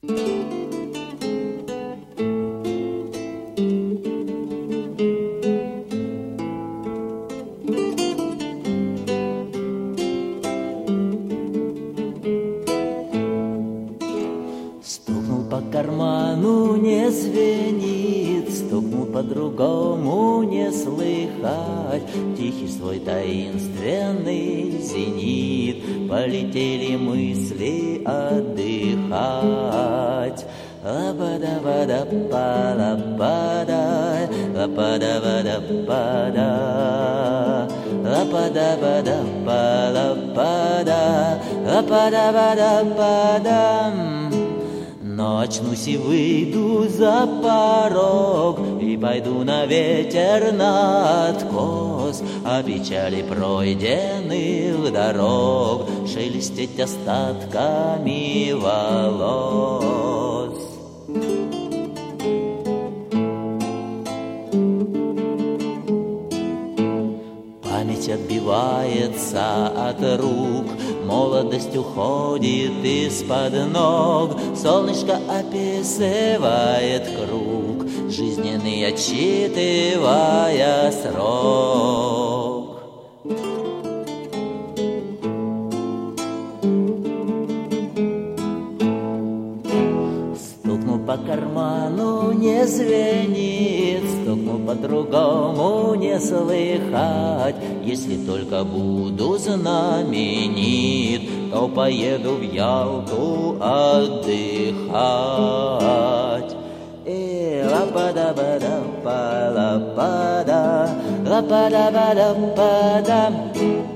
Стукнул по карману, не звенит, стукнул по-другому, не слыхать. Тихий свой таинственный зенит, полетели мысли отдыхать. Лапада-вада-па-лапада, лапада-вада-пада, лапада-вада-па-лапада, лапада-вада-пада. Но очнусь и выйду за порог, и пойду на ветер на откос, о печали пройденных дорог шелестеть остатками волос. Память отбивается от рук, молодость уходит из-под ног, солнышко описывает круг, жизненный отсчитывая срок. Стукнул по карману, не звенит, стукнул по-другому, не слыхать. Если только буду знаменит, то поеду в Ялту отдыхать. Лапада-бада-па-лапада, лапада-бада-пада.